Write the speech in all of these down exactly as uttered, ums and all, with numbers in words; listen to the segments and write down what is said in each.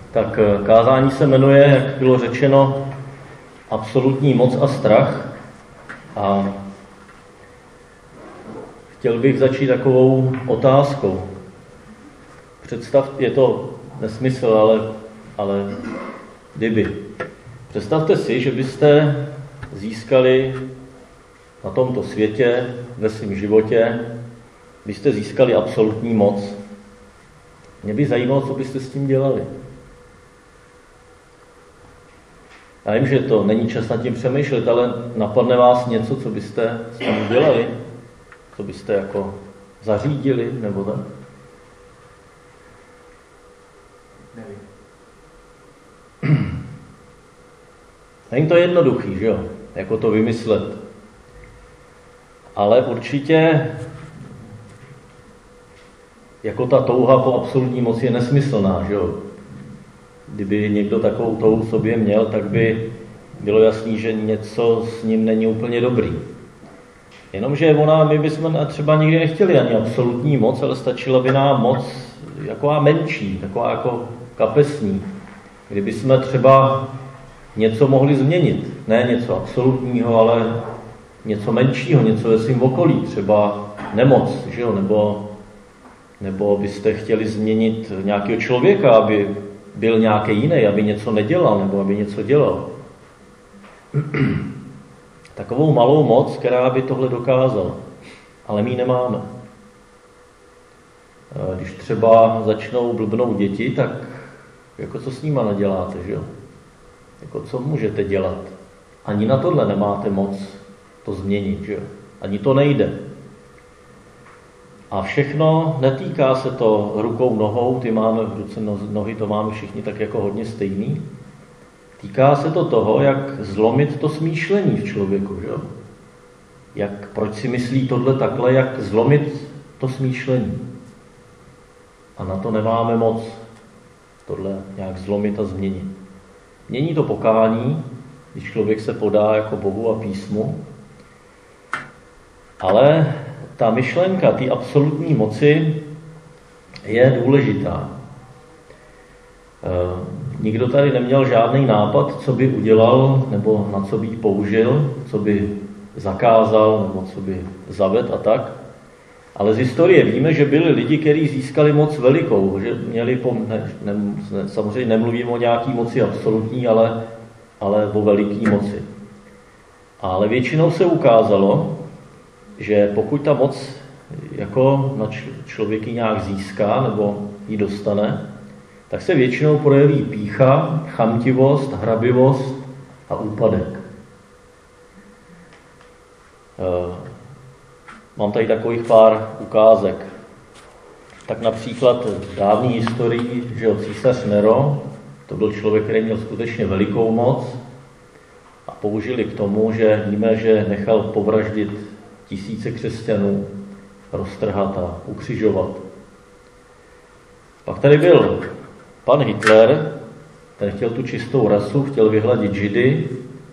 Tak kázání se jmenuje, jak bylo řečeno, absolutní moc a strach. A chtěl bych začít takovou otázkou. Představ, je to nesmysl, ale, ale kdyby. Představte si, že byste získali na tomto světě, ve svém životě, byste získali absolutní moc. Mě by zajímalo, co byste s tím dělali. Já vím, že to není čas nad tím přemýšlet, ale napadne vás něco, co byste s tím udělali? Co byste jako zařídili, nebo tak? Nevím. Není to jednoduchý, že jo? Jako to vymyslet. Ale určitě jako ta touha po absolutní moci je nesmyslná, že jo? Kdyby někdo takovou touhu v sobě měl, tak by bylo jasný, že něco s ním není úplně dobrý. Jenomže ona, my bychom třeba nikdy nechtěli ani absolutní moc, ale stačila by nám moc jaková menší, taková jako kapesní. Kdyby jsme třeba něco mohli změnit, ne něco absolutního, ale něco menšího, něco ve svým okolí, třeba nemoc, že jo? Nebo, nebo byste chtěli změnit nějakého člověka, aby byl nějaký jiný, aby něco nedělal, nebo aby něco dělal. Takovou malou moc, která by tohle dokázala. Ale my ji nemáme. Když třeba začnou blbnout děti, tak jako co s nima neděláte, že jo? Jako co můžete dělat? Ani na tohle nemáte moc to změnit, že jo? Ani to nejde. A všechno, netýká se to rukou, nohou, ty máme v ruce, nohy, to máme všichni tak jako hodně stejný. Týká se to toho, jak zlomit to smýšlení v člověku, že jo? Jak, proč si myslí tohle takhle, jak zlomit to smýšlení. A na to nemáme moc tohle nějak zlomit a změnit. Mění to pokání, když člověk se podá jako Bohu a písmu, ale ta myšlenka, ty absolutní moci je důležitá. E, nikdo tady neměl žádný nápad, co by udělal, nebo na co by ji použil, co by zakázal, nebo co by zavedl a tak. Ale z historie víme, že byli lidi, kteří získali moc velikou, že měli, po, ne, ne, samozřejmě nemluvím o nějaký moci absolutní, ale, ale o veliký moci. Ale většinou se ukázalo, že pokud ta moc jako na člověky nějak získá nebo ji dostane, tak se většinou projeví pýcha, chamtivost, hrabivost a úpadek. Mám tady takových pár ukázek. Tak například v dávné historii, že císař Nero, to byl člověk, který měl skutečně velikou moc a použili k tomu, že víme, že nechal povraždit tisíce křesťanů, roztrhat a ukřižovat. Pak tady byl pan Hitler, ten chtěl tu čistou rasu, chtěl vyhladit Židy,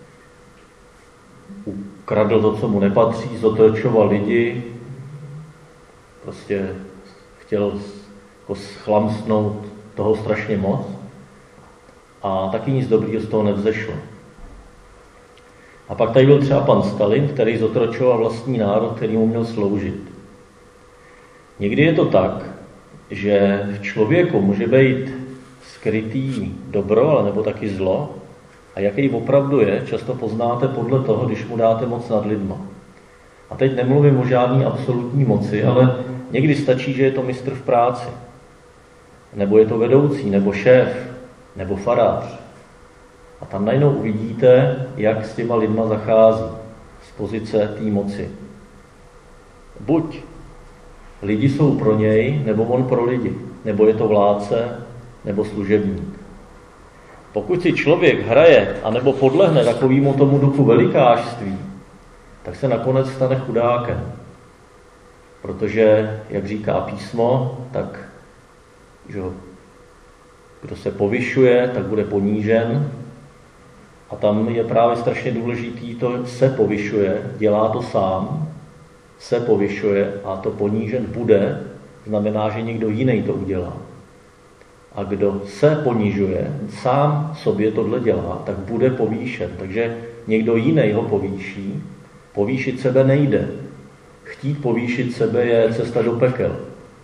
ukradl to, co mu nepatří, zotročoval lidi, prostě chtěl jako schlamstnout toho strašně moc a taky nic dobrýho z toho nevzešlo. A pak tady byl třeba pan Stalin, který zotročoval vlastní národ, který mu měl sloužit. Někdy je to tak, že v člověku může být skrytý dobro, ale nebo taky zlo. A jaký opravdu je, často poznáte podle toho, když mu dáte moc nad lidma. A teď nemluvím o žádný absolutní moci, ale někdy stačí, že je to mistr v práci. Nebo je to vedoucí, nebo šéf, nebo farář. A tam najednou uvidíte, jak s těma lidma zachází z pozice té moci. Buď lidi jsou pro něj, nebo on pro lidi. Nebo je to vládce, nebo služebník. Pokud si člověk hraje, anebo podlehne takovému tomu duchu velikářství, tak se nakonec stane chudákem. Protože, jak říká písmo, tak že kdo se povyšuje, tak bude ponížen. A tam je právě strašně důležitý, to se povyšuje, dělá to sám, se povyšuje a to ponížen bude, znamená, že někdo jiný to udělá. A kdo se ponižuje, sám sobě tohle dělá, tak bude povýšen. Takže někdo jiný ho povýší. Povýšit sebe nejde. Chtít povýšit sebe je cesta do pekel.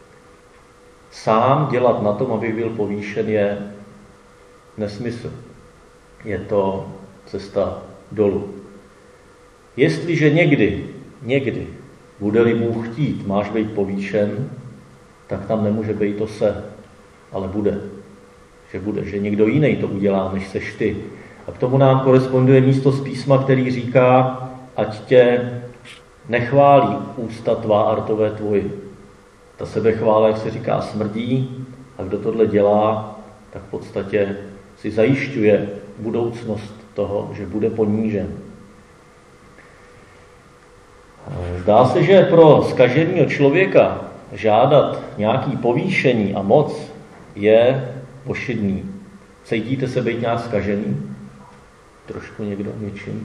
Sám dělat na tom, aby byl povýšen, je nesmysl. Je to cesta dolů. Jestliže někdy, někdy, bude-li Bůh chtít, máš být povýšen, tak tam nemůže být to se, ale bude. Že bude, že někdo jiný to udělá, než seš ty. A k tomu nám koresponduje místo z písma, který říká, ať tě nechválí ústa tvá a rtové tvoji. Ta sebechvála, jak se říká, smrdí, a kdo tohle dělá, tak v podstatě si zajišťuje budoucnost toho, že bude ponížen. Zdá se, že pro zkaženého člověka žádat nějaký povýšení a moc je ošidný. Cítíte se být nějak zkažený? Trošku někdo něčím?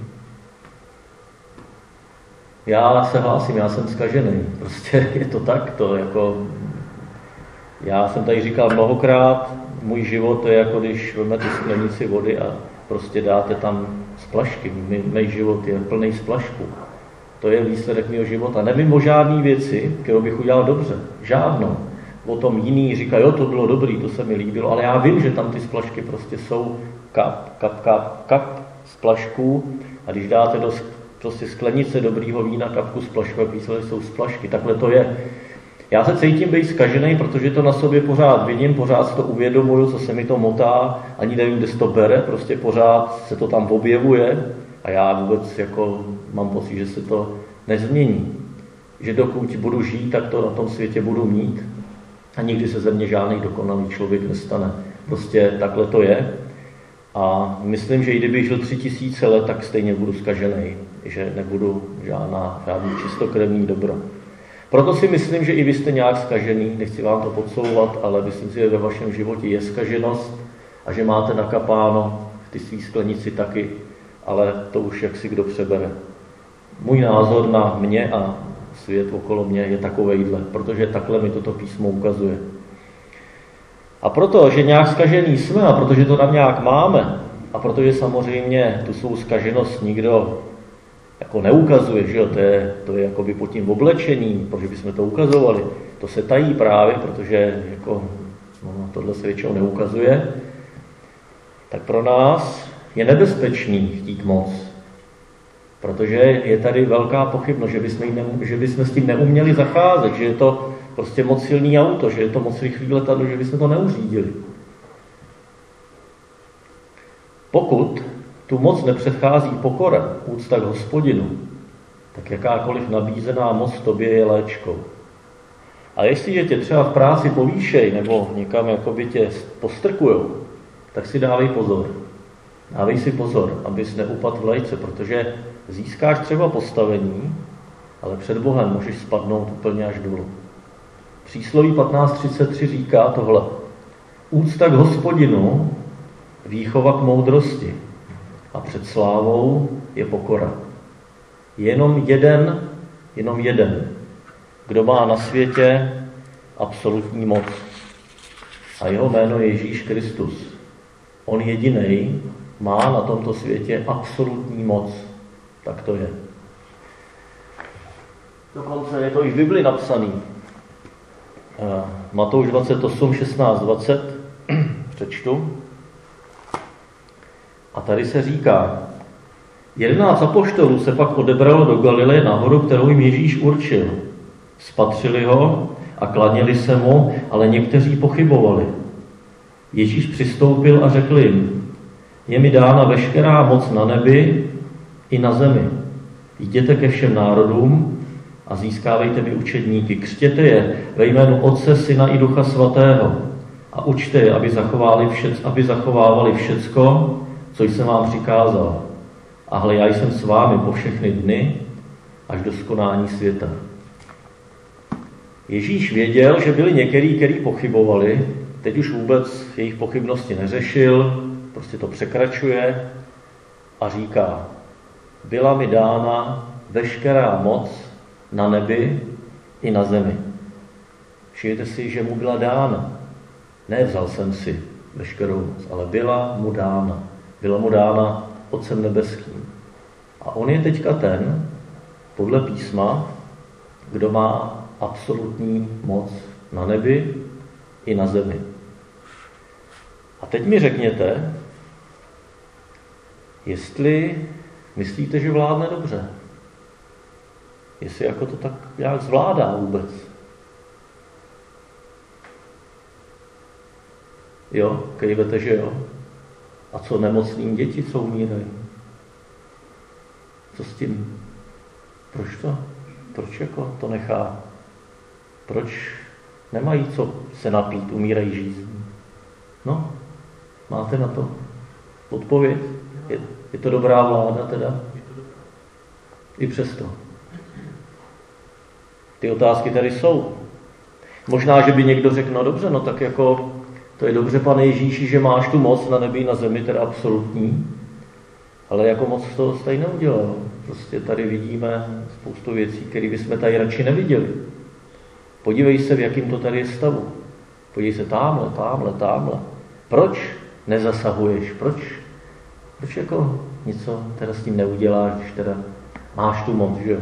Já se hlásím, já jsem zkažený. Prostě je to tak, to jako... Já jsem tady říkal mnohokrát, můj život je jako když vezmete sklenici vody a prostě dáte tam splašky. Můj život je plný splašku. To je výsledek mého života. Nevím o žádný věci, kterou bych udělal dobře. Žádnou. O tom jiný říká, jo, to bylo dobrý, to se mi líbilo, ale já vím, že tam ty splašky prostě jsou kap, kap, kap, kap splašků, a když dáte do prostě sklenice dobrýho vína kapku splašku, jak výsledek jsou splašky, takhle to je. Já se cítím být zkažený, protože to na sobě pořád vidím, pořád si to uvědomuju, co se mi to motá, ani nevím, kde se to bere, prostě pořád se to tam objevuje a já vůbec jako mám pocit, že se to nezmění. Že dokud budu žít, tak to na tom světě budu mít a nikdy se ze mě žádný dokonalý člověk nestane. Prostě takhle to je. A myslím, že i kdybych žil tři tisíce let, tak stejně budu zkažený, že nebudu žádná, žádný čistokrevný dobro. Proto si myslím, že i vy jste nějak zkažený, nechci vám to podsouvat, ale myslím si, že ve vašem životě je zkaženost a že máte nakapáno v ty svý sklenici taky, ale to už jak si kdo přebere. Můj názor na mě a svět okolo mě je takovejhle, protože takhle mi toto písmo ukazuje. A proto, že nějak zkažený jsme a protože to tam nějak máme a protože samozřejmě tu svou zkaženost nikdo jako neukazuje, že jo, to je, to je jakoby pod tím oblečením, protože bychom to ukazovali, to se tají právě, protože jako, no, tohle se většinou neukazuje, tak pro nás je nebezpečný chtít moc, protože je tady velká pochybnost, že bychom, ne, že bychom s tím neuměli zacházet, že je to prostě moc silný auto, že je to moc rychlý letadlo, že bychom to neuřídili. Pokud tu moc nepředchází pokora, úcta k Hospodinu, tak jakákoliv nabízená moc tobě je léčkou. A jestliže tě třeba v práci povýšej nebo někam jakoby tě postrkujou, tak si dávej pozor. Dávej si pozor, abys neupadl v lejce, protože získáš třeba postavení, ale před Bohem můžeš spadnout úplně až dolů. Přísloví patnáct třicet tři říká tohle. Úcta k Hospodinu, výchova k moudrosti a před slávou je pokora. Jenom jeden, jenom jeden, kdo má na světě absolutní moc. A jeho jméno je Ježíš Kristus. On jedinej má na tomto světě absolutní moc. Tak to je. Dokonce je to i v Bibli napsaný. Matouš dvacet osm, šestnáct, dvacet. Přečtu. A tady se říká, jedenáct apoštolů se pak odebralo do Galileje na horu, kterou jim Ježíš určil. Spatřili ho a klaněli se mu, ale někteří pochybovali. Ježíš přistoupil a řekl jim, je mi dána veškerá moc na nebi i na zemi. Jděte ke všem národům a získávejte mi učedníky. Křtěte je ve jménu Otce, Syna i Ducha Svatého a učte je, aby zachovávali, všec, aby zachovávali všecko, co jsem vám přikázal. A hle, já jsem s vámi po všechny dny až do skonání světa. Ježíš věděl, že byli některý, kteří pochybovali, teď už vůbec jejich pochybnosti neřešil, prostě to překračuje a říká, byla mi dána veškerá moc na nebi i na zemi. Všimněte si, že mu byla dána. Nevzal jsem si veškerou moc, ale byla mu dána. Byla mu dána Otcem nebeským. A on je teďka ten, podle písma, kdo má absolutní moc na nebi i na zemi. A teď mi řekněte, jestli myslíte, že vládne dobře. Jestli jako to tak nějak zvládá vůbec. Jo, kejvete, že jo. A co nemocným děti, co umírají? Co s tím? Proč to? Proč jako to nechá? Proč nemají co se napít, umírají žízní? No, máte na to odpověď? Je, je to dobrá vláda teda? I přesto. Ty otázky tady jsou. Možná, že by někdo řekl, no dobře, no tak jako to je dobře, Pane Ježíši, že máš tu moc na nebi i na zemi, teda absolutní, ale jako moc to tady neudělal. Prostě tady vidíme spoustu věcí, které bychom tady radši neviděli. Podívej se, v jakým to tady je stavu. Podívej se támhle, támhle, támhle. Proč nezasahuješ? Proč? Proč jako něco teda s tím neuděláš, když teda máš tu moc, že jo?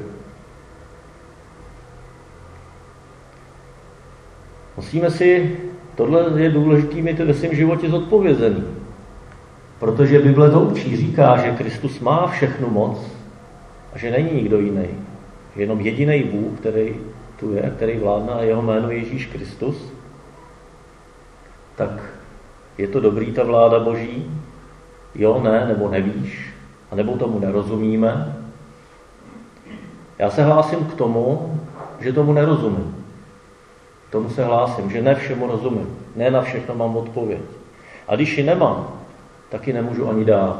Musíme si, tohle je důležitý mít ve svém životě zodpovězený. Protože Bible to učí, říká, že Kristus má všechnu moc a že není nikdo jiný. Že jenom jediný Bůh, který tu je, který vládne a jeho jméno je Ježíš Kristus. Tak je to dobrý ta vláda Boží? Jo, ne, nebo nevíš? A nebo tomu nerozumíme? Já se hlásím k tomu, že tomu nerozumím. K tomu se hlásím, že ne všemu rozumím. Ne na všechno mám odpověď. A když ji nemám, tak ji nemůžu ani dát.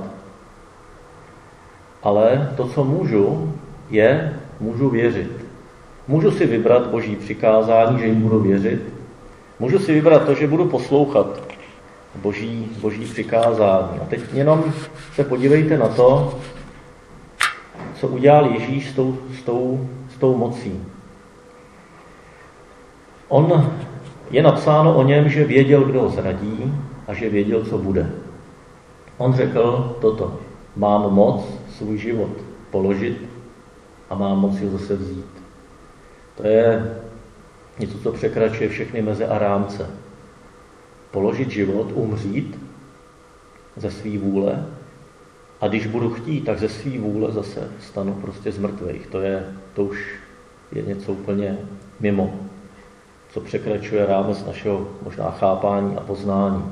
Ale to, co můžu, je, můžu věřit. Můžu si vybrat Boží přikázání, že jim budu věřit. Můžu si vybrat to, že budu poslouchat Boží, Boží přikázání. A teď jenom se podívejte na to, co udělal Ježíš s tou, s tou, s tou mocí. On je napsáno o něm, že věděl, kdo ho zradí a že věděl, co bude. On řekl toto: mám moc svůj život položit a mám moc ho zase vzít. To je něco, co překračuje všechny meze a rámce. Položit život, umřít ze svý vůle a když budu chtít, tak ze svý vůle zase stanu prostě z mrtvých. To je, to už je něco úplně mimo, co překračuje rámec našeho možná chápání a poznání.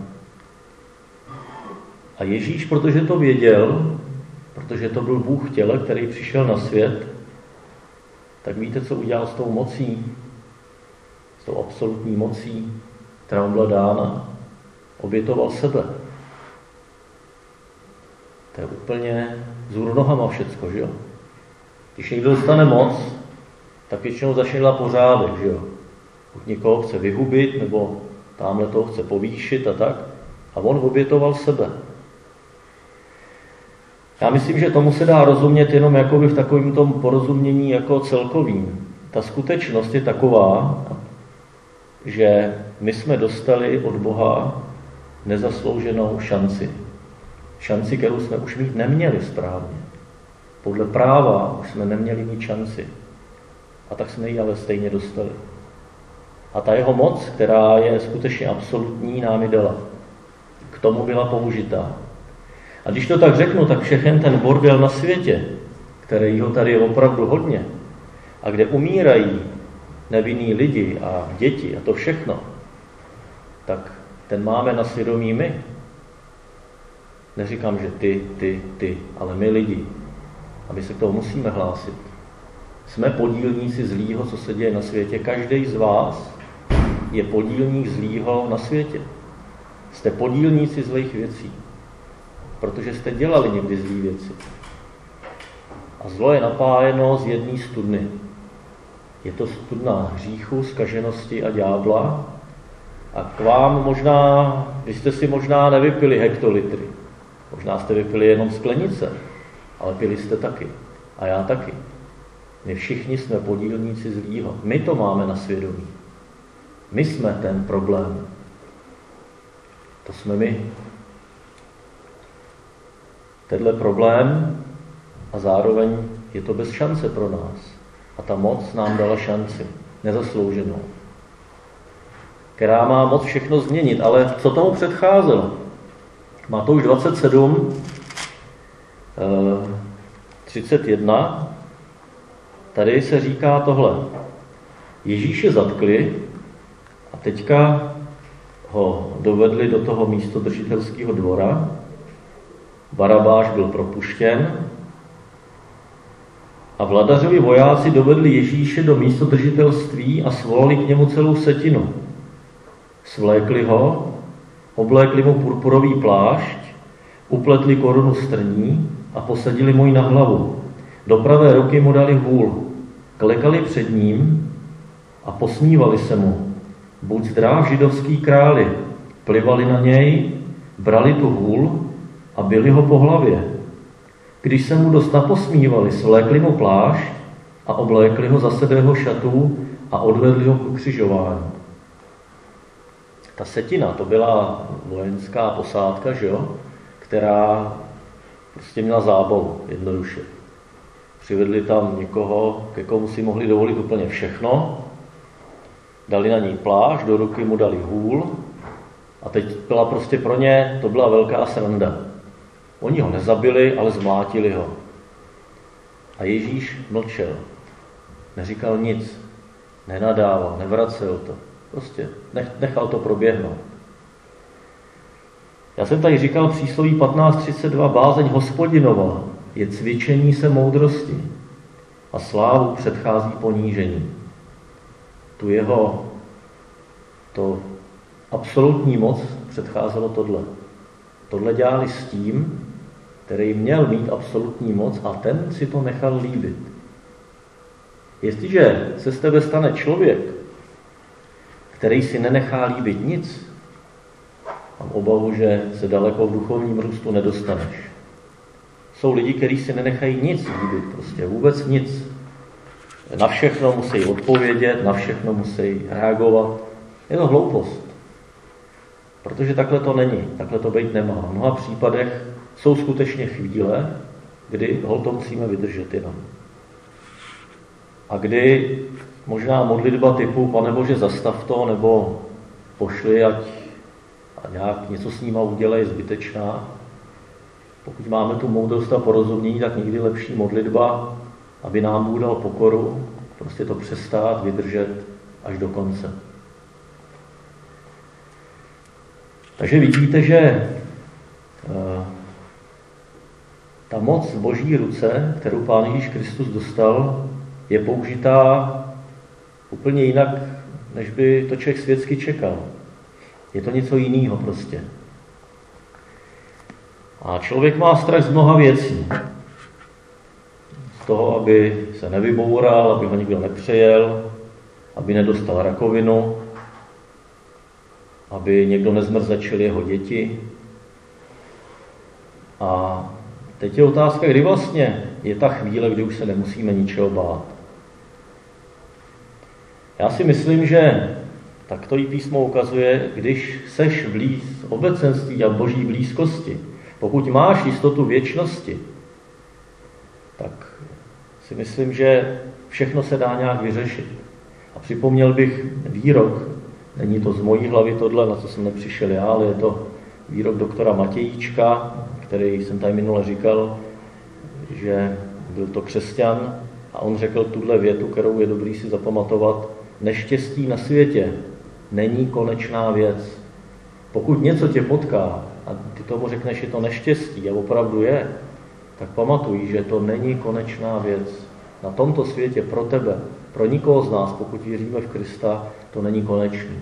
A Ježíš, protože to věděl, protože to byl Bůh v těle, který přišel na svět, tak víte, co udělal s tou mocí, s tou absolutní mocí, která mu byla dána? Obětoval sebe. To je úplně vzhůru nohama všecko, že jo? Když někdo dostane moc, tak většinou začne dělat pořádek, že jo? Buď někoho chce vyhubit, nebo tamhle toho chce povýšit a tak. A on obětoval sebe. Já myslím, že tomu se dá rozumět jenom jakoby v takovém tom porozumění jako celkovým. Ta skutečnost je taková, že my jsme dostali od Boha nezaslouženou šanci. Šanci, kterou jsme už mít neměli správně. Podle práva už jsme neměli mít šanci. A tak jsme ji ale stejně dostali. A ta jeho moc, která je skutečně absolutní, nám ji dala. K tomu byla použitá. A když to tak řeknu, tak všechen ten bordel na světě, kterýho tady je opravdu hodně, a kde umírají nevinní lidi a děti a to všechno, tak ten máme na svědomí my. Neříkám, že ty, ty, ty, ale my lidi. A my se k tomu musíme hlásit. Jsme podílníci zlýho, co se děje na světě. Každý z vás je podílník zlýho na světě. Jste podílníci zlých věcí, protože jste dělali někdy zlý věci. A zlo je napájeno z jedné studny. Je to studna hříchu, zkaženosti a ďábla. A k vám možná, vy jste si možná nevypili hektolitry. Možná jste vypili jenom sklenice, ale pili jste taky. A já taky. My všichni jsme podílníci zlýho. My to máme na svědomí. My jsme ten problém. To jsme my. Tenhle problém a zároveň je to bez šance pro nás. A ta moc nám dala šanci, nezaslouženou, která má moc všechno změnit. Ale co tomu předcházelo? Matouš dvacet sedm, třicet jedna, tady se říká tohle. Ježíše zatkli a teďka ho dovedli do toho místodržitelského dvora. Barabáš byl propuštěn a vladařovi vojáci dovedli Ježíše do místodržitelství a svolali k němu celou setinu. Svlékli ho, oblékli mu purpurový plášť, upletli korunu strní a posadili mu ji na hlavu. Do pravé ruky mu dali hůl, klekali před ním a posmívali se mu. Buď zdrav, židovský králi, plivali na něj, brali tu hůl a bili ho po hlavě. Když se mu dost naposmívali, svlékli mu plášť a oblékli ho zase do jeho šatů a odvedli ho k ukřižování. Ta setina, to byla vojenská posádka, že jo? Která prostě měla zábavu, jednoduše. Přivedli tam někoho, ke komu si mohli dovolit úplně všechno, dali na něj plášť, do ruky mu dali hůl a teď byla prostě pro ně, to byla velká sranda. Oni ho nezabili, ale zmlátili ho. A Ježíš mlčel. Neříkal nic. Nenadával, nevracel to. Prostě nechal to proběhnout. Já jsem tady říkal přísloví patnáct třicet dva, bázeň Hospodinova je cvičení se moudrosti a slávu předchází ponížení. Tu jeho to absolutní moc předcházelo tohle. Tohle dělali s tím, který měl mít absolutní moc a ten si to nechal líbit. Jestliže se z tebe stane člověk, který si nenechá líbit nic, mám obavu, že se daleko v duchovním růstu nedostaneš. Jsou lidi, kteří si nenechají nic líbit, prostě vůbec nic. Na všechno musí odpovědět, na všechno musí reagovat. Je to hloupost. Protože takhle to není, takhle to být nemá. V mnoha případech jsou skutečně chvíle, kdy hol to musíme vydržet jenom. A kdy možná modlitba typu Pane Bože, zastav to, nebo pošli, ať a nějak něco s nima udělej, je zbytečná. Pokud máme tu moudrost a porozumění, tak někdy lepší modlitba, aby nám Bůh dal pokoru, prostě to přestát, vydržet až do konce. Takže vidíte, že ta moc Boží ruce, kterou Pán Ježíš Kristus dostal, je použitá úplně jinak, než by to člověk světsky čekal. Je to něco jiného prostě. A člověk má strach z mnoha věcí. Z toho, aby se nevyboural, aby ho nikdo nepřejel, aby nedostal rakovinu, aby někdo nezmrzačil jeho děti. A teď je otázka, kdy vlastně je ta chvíle, kdy už se nemusíme ničeho bát. Já si myslím, že tak to jí písmo ukazuje, když seš v blíz obecenství a Boží blízkosti, pokud máš jistotu věčnosti, tak si myslím, že všechno se dá nějak vyřešit. A připomněl bych výrok, není to z mojí hlavy tohle, na co jsem nepřišel já, ale je to výrok doktora Matějíčka, který jsem tady minule říkal, že byl to křesťan a on řekl tuhle větu, kterou je dobrý si zapamatovat: neštěstí na světě není konečná věc. Pokud něco tě potká a ty tomu řekneš, že to neštěstí a opravdu je, tak pamatuj, že to není konečná věc. Na tomto světě pro tebe, pro nikoho z nás, pokud věříme v Krista, to není konečný.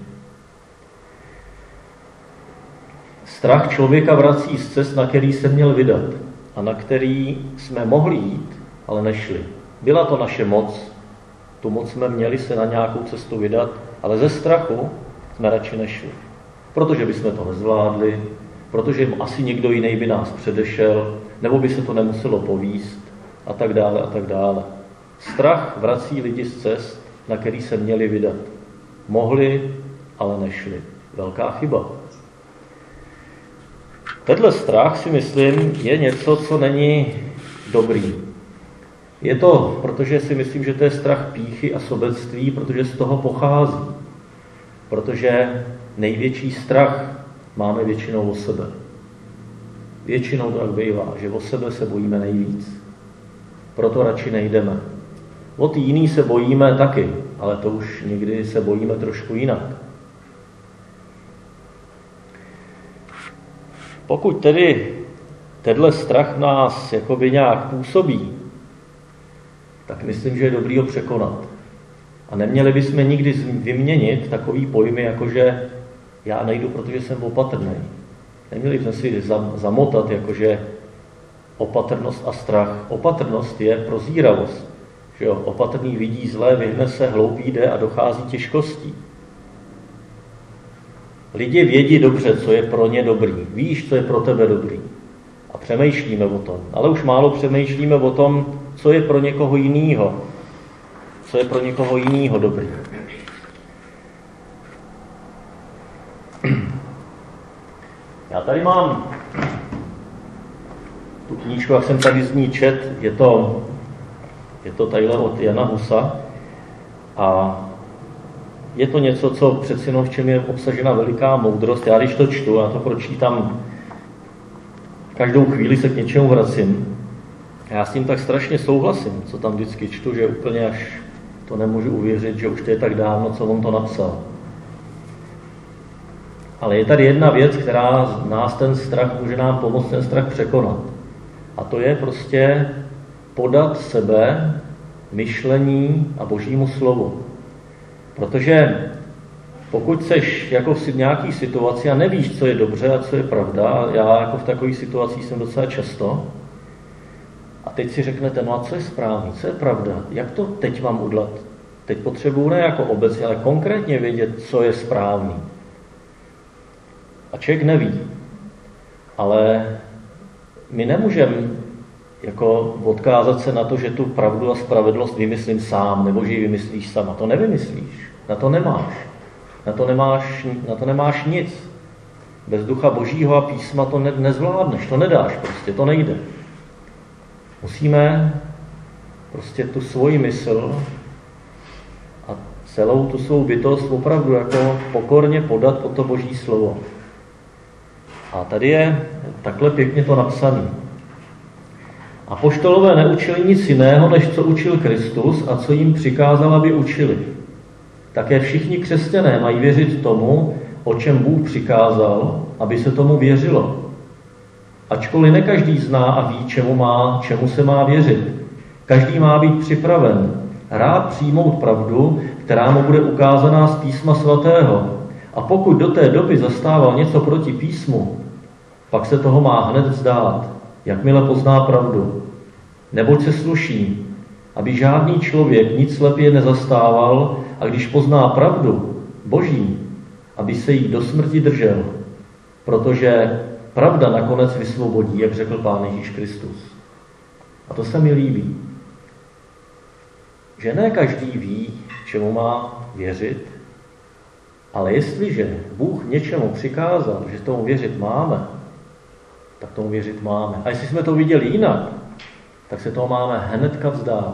Strach člověka vrací z cest, na který se měl vydat a na který jsme mohli jít, ale nešli. Byla to naše moc, tu moc jsme měli se na nějakou cestu vydat, ale ze strachu jsme radši nešli. Protože bychom to nezvládli, protože asi někdo jiný by nás předešel, nebo by se to nemuselo povíst a tak dále a tak dále. Strach vrací lidi z cest, na který se měli vydat. Mohli, ale nešli. Velká chyba. Tenhle strach, si myslím, je něco, co není dobrý. Je to, protože si myslím, že to je strach pýchy a sobectví, protože z toho pochází. Protože největší strach máme většinou o sebe. Většinou to tak bývá, že o sebe se bojíme nejvíc. Proto radši nejdeme. O ty jiný se bojíme taky, ale to už někdy se bojíme trošku jinak. Pokud tedy tenhle strach nás jakoby nějak působí, tak myslím, že je dobrý ho překonat. A neměli bychom nikdy vyměnit takový pojmy, jako že já nejdu, protože jsem opatrný. Neměli bychom si zamotat, jakože opatrnost a strach. Opatrnost je prozíravost. Že jo? Opatrný vidí zlé, vyhne se, hloupý jde a dochází těžkostí. Lidi vědí dobře, co je pro ně dobrý. Víš, co je pro tebe dobrý. A přemýšlíme o tom. Ale už málo přemýšlíme o tom, co je pro někoho jinýho. Co je pro někoho jinýho dobrý. Já tady mám tu knížku, jak jsem tady z ní čet, je to, je to tadyhle od Jana Husa a je to něco, co přeci jenom v čem je obsažena veliká moudrost. Já když to čtu, já to pročítám, každou chvíli se k něčemu vracím. Já s tím tak strašně souhlasím, co tam vždycky čtu, že úplně až to nemůžu uvěřit, že už to je tak dávno, co on to napsal. Ale je tady jedna věc, která nás ten strach, může nám pomoct ten strach překonat. A to je prostě podat sebe myšlení a Božímu slovu. Protože pokud seš jako v nějaký situaci a nevíš, co je dobře a co je pravda, a já jako v takových situacích jsem docela často, a teď si řeknete, no a co je správný, co je pravda, jak to teď mám udělat? Teď potřebuji ne jako obecně, ale konkrétně vědět, co je správný. A člověk neví. Ale my nemůžeme jako odkázat se na to, že tu pravdu a spravedlnost vymyslím sám, nebo že ji vymyslíš sama. To nevymyslíš. Na to nemáš. Na to nemáš, na to nemáš nic. Bez ducha Božího a písma to ne, nezvládneš, to nedáš prostě, to nejde. Musíme prostě tu svoji mysl a celou tu svou bytost opravdu jako pokorně podat pod to Boží slovo. A tady je takhle pěkně to napsané. Apoštolové neučili nic jiného, než co učil Kristus a co jim přikázal, aby učili. Také všichni křesťané mají věřit tomu, o čem Bůh přikázal, aby se tomu věřilo. Ačkoliv ne každý zná a ví, čemu, má, čemu se má věřit. Každý má být připraven rád přijmout pravdu, která mu bude ukázaná z písma svatého. A pokud do té doby zastával něco proti písmu, pak se toho má hned vzdát, jakmile pozná pravdu. Neboť se sluší, aby žádný člověk nic slepě nezastával a když pozná pravdu Boží, aby se jí do smrti držel, protože pravda nakonec vysvobodí, jak řekl Pán Ježíš Kristus. A to se mi líbí, že ne každý ví, čemu má věřit, ale jestliže Bůh něčemu přikázal, že tomu věřit máme, tak tomu věřit máme. A jestli jsme to viděli jinak, tak se toho máme hnedka vzdát.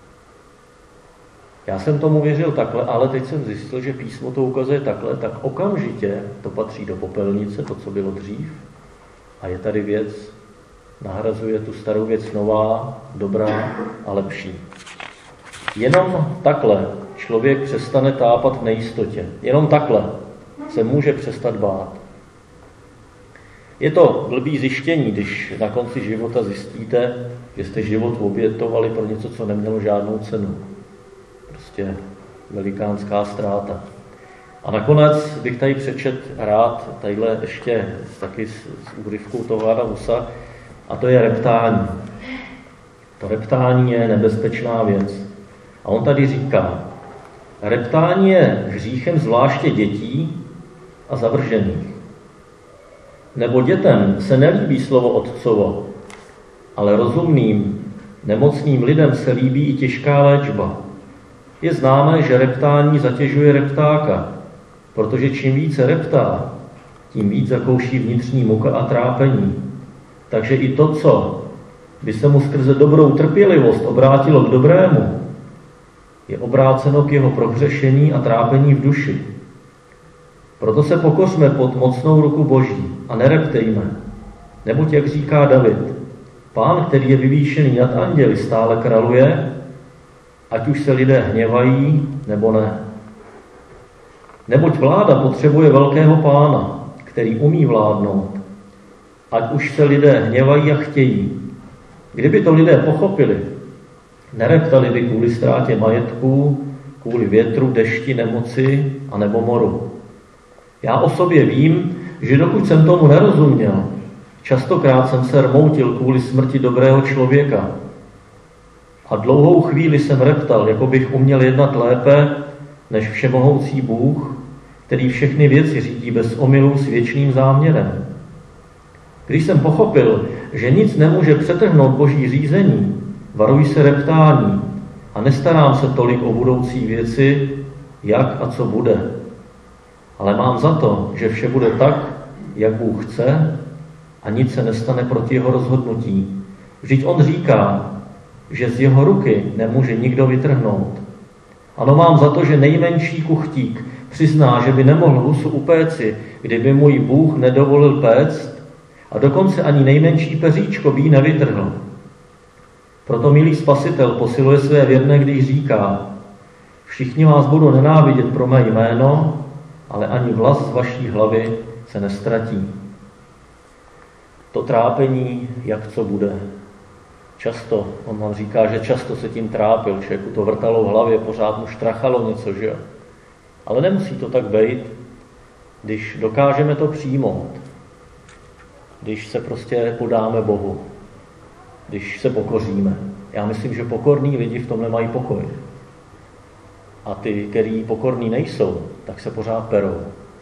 Já jsem tomu věřil takhle, ale teď jsem zjistil, že písmo to ukazuje takhle, tak okamžitě to patří do popelnice, to, co bylo dřív. A je tady věc, nahrazuje tu starou věc nová, dobrá a lepší. Jenom takhle člověk přestane tápat v nejistotě. Jenom takhle se může přestat bát. Je to blbý zjištění, když na konci života zjistíte, že jste život obětovali pro něco, co nemělo žádnou cenu. Prostě velikánská ztráta. A nakonec bych tady přečet rád, tadyhle ještě taky s, s úryvkou toho Jana Husa, a to je reptání. To reptání je nebezpečná věc. A on tady říká, reptání je hříchem zvláště dětí a zavržených. Nebo dětem se nelíbí slovo otcovo, ale rozumným, nemocným lidem se líbí i těžká léčba. Je známé, že reptání zatěžuje reptáka, protože čím více reptá, tím víc zakouší vnitřní muka a trápení. Takže i to, co by se mu skrze dobrou trpělivost obrátilo k dobrému, je obráceno k jeho prohřešení a trápení v duši. Proto se pokořme pod mocnou ruku Boží a nereptejme, neboť, jak říká David, Pán, který je vyvýšený nad anděli, stále kraluje, ať už se lidé hněvají, nebo ne. Neboť vláda potřebuje velkého pána, který umí vládnout, ať už se lidé hněvají a chtějí. Kdyby to lidé pochopili, nereptali by kvůli ztrátě majetků, kvůli větru, dešti, nemoci a nebo moru. Já o sobě vím, že dokud jsem tomu nerozuměl, častokrát jsem se rmoutil kvůli smrti dobrého člověka. A dlouhou chvíli jsem reptal, jako bych uměl jednat lépe než všemohoucí Bůh, který všechny věci řídí bez omylu s věčným záměrem. Když jsem pochopil, že nic nemůže přetrhnout Boží řízení, varuji se reptání a nestarám se tolik o budoucí věci, jak a co bude. Ale mám za to, že vše bude tak, jak Bůh chce a nic se nestane proti jeho rozhodnutí. Vždyť on říká, že z jeho ruky nemůže nikdo vytrhnout. Ano, mám za to, že nejmenší kuchtík přizná, že by nemohl husu upéci, kdyby můj Bůh nedovolil péct, a dokonce ani nejmenší peříčko by ji nevytrhl. Proto milý Spasitel posiluje své věrné, když říká, všichni vás budou nenávidět pro mé jméno, ale ani vlas z vaší hlavy se nestratí. To trápení, jak co bude. Často, on vám říká, že často se tím trápil, člověku to vrtalo v hlavě, pořád mu štrachalo něco, že jo. Ale nemusí to tak být, když dokážeme to přijmout, když se prostě podáme Bohu, když se pokoříme. Já myslím, že pokorní lidi v tom nemají pokoj. A ty, který pokorní nejsou, tak se pořád perou.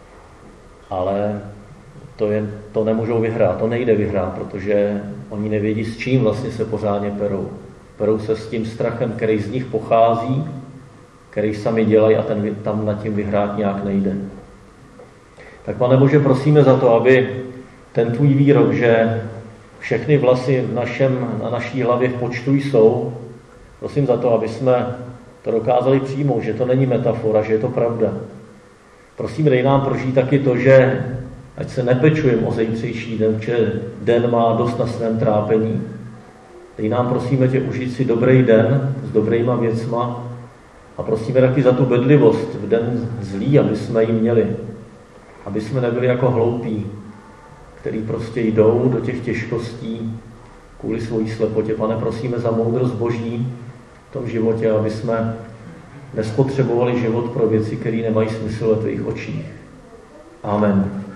Ale to, je, to nemůžou vyhrát, to nejde vyhrát, protože oni nevědí, s čím vlastně se pořádně perou. Perou se s tím strachem, který z nich pochází, který sami dělají a ten tam nad tím vyhrát nějak nejde. Tak, Pane Bože, prosíme za to, aby ten tvůj výrok, že všechny vlasy v našem, na naší hlavě v počtu jsou, prosím za to, aby jsme to dokázali přijmout, že to není metafora, že je to pravda. Prosím, dej nám prožít taky to, že ať se nepečujeme o zítřejší den, že den má dost na svém trápení. Dej nám, prosíme tě, užít si dobrý den s dobrýma věcma a prosíme taky za tu bedlivost v den zlý, aby jsme ji měli. Aby jsme nebyli jako hloupí, který prostě jdou do těch těžkostí kvůli svojí slepotě. Pane, prosíme za moudrost Boží v tom životě, aby jsme nespotřebovali život pro věci, které nemají smysl ve tvých očích. Amen.